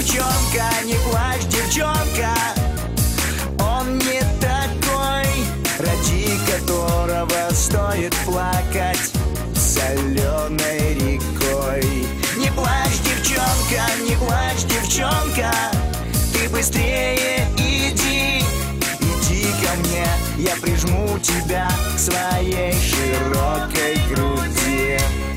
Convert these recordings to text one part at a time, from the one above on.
девчонка, не плачь, девчонка. Он не такой, ради которого стоит плакать соленой рекой. Не плачь, девчонка, не плачь, девчонка. Ты быстрее иди, иди ко мне. Я прижму тебя к своей широкой груди.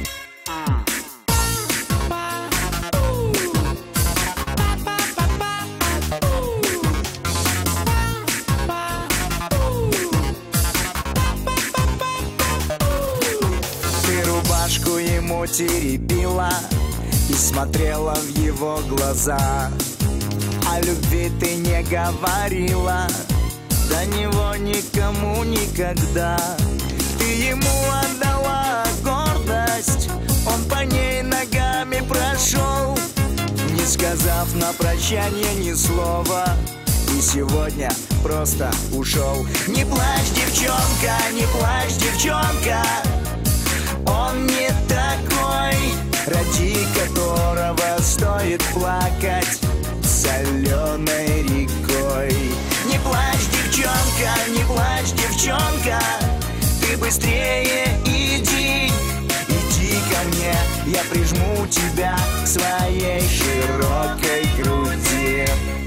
Рубашку ему теребила и смотрела в его глаза. О любви ты не говорила, до него никому никогда. Ты ему отдала гордость, он по ней ногами прошел, не сказав на прощание ни слова, и сегодня просто ушел. Не плачь, девчонка, не плачь, девчонка. Он не такой, ради которого стоит плакать соленой рекой. Не плачь, девчонка, не плачь, девчонка. Ты быстрее иди, иди ко мне. Я прижму тебя к своей широкой груди.